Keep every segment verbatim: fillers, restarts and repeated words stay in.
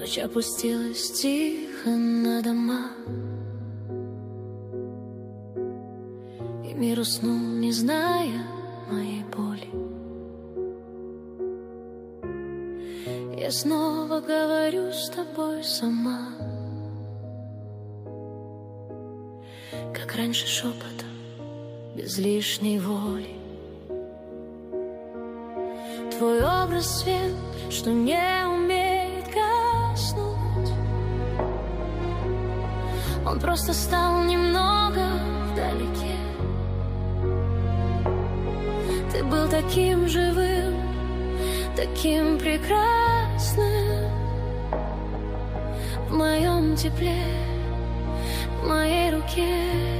Ночь опустилась тихо на дома, и мир уснул, не зная моей боли. Я снова говорю с тобой сама, как раньше шепотом, без лишней воли. Твой образ свет, что не умеет гаснуть. Он просто стал немного вдалеке. Ты был таким живым, таким прекрасным. В моем тепле, в моей руке.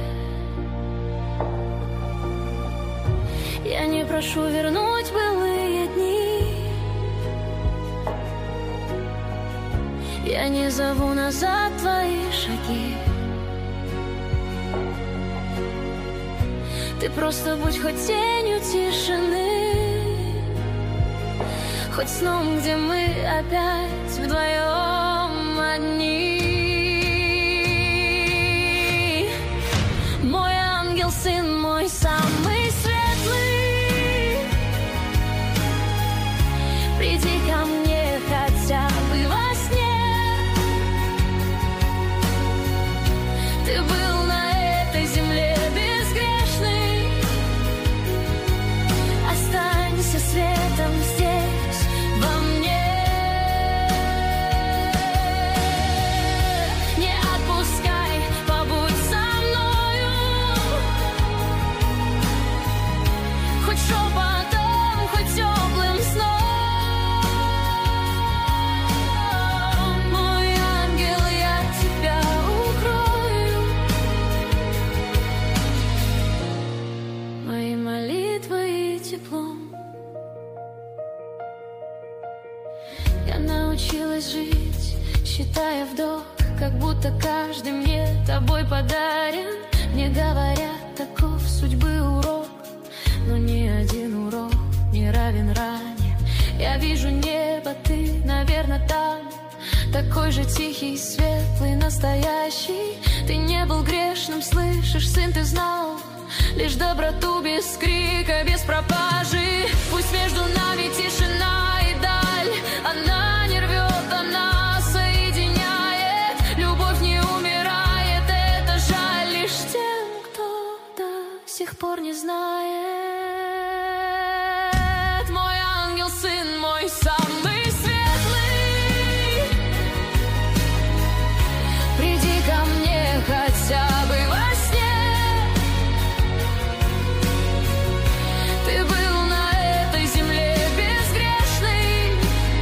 Я не прошу вернуть былые дни. Я не зову назад твои шаги. Ты просто будь хоть тенью тишины, хоть сном, где мы опять вдвоем одни. Мой ангел, сын мой, самый светлый, приди ко мне хотя бы во сне. Ты был на этой земле безгрешный, останься светом здесь, во мне. Не отпускай, побудь со мною, хоть шепотом, хоть теплым сном. Мой ангел, я тебя укрою. Мои молитвы и теплом. Я научилась жить, считая вдох, как будто каждый мне тобой подарен. Мне говорят, таков судьбы урок, но ни один урок не равен ране. Я вижу небо, ты, наверное, там, такой же тихий, светлый, настоящий. Ты не был грешным, слышишь, сын, ты знал лишь доброту без крика, без пропажи. Пусть между нами тишина и даль, она не рвет, она соединяет. Любовь не умирает, это жаль лишь тем, кто до сих пор не знает. Мой ангел, сын мой, самый светлый, приди ко мне хотя бы во сне. Ты был на этой земле безгрешный,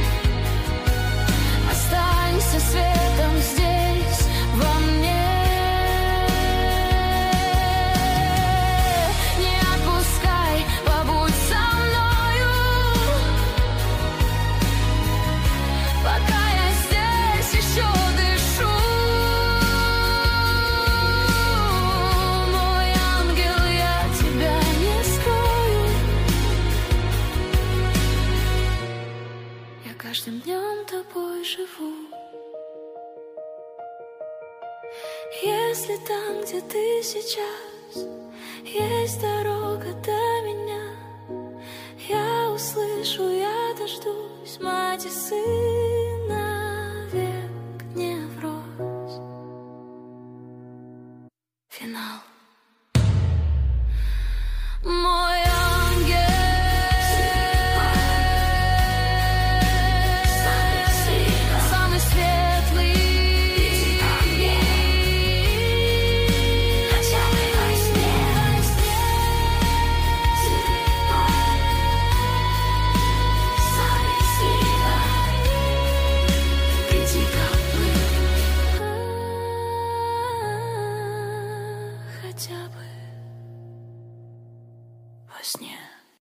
останься светом здесь, во мне. Не отпускай, побудь со мною, пока я здесь еще дышу. Мой ангел, я тебя не скрою. Я каждым днем тобой живу. Если там, где ты сейчас, есть дорога до меня, я услышу, я дождусь, мать и сына, век не врозь. Финал. Мой ангел, самый светлый, хотя бы во сне, самый светлый, приди ко мне хотя бы.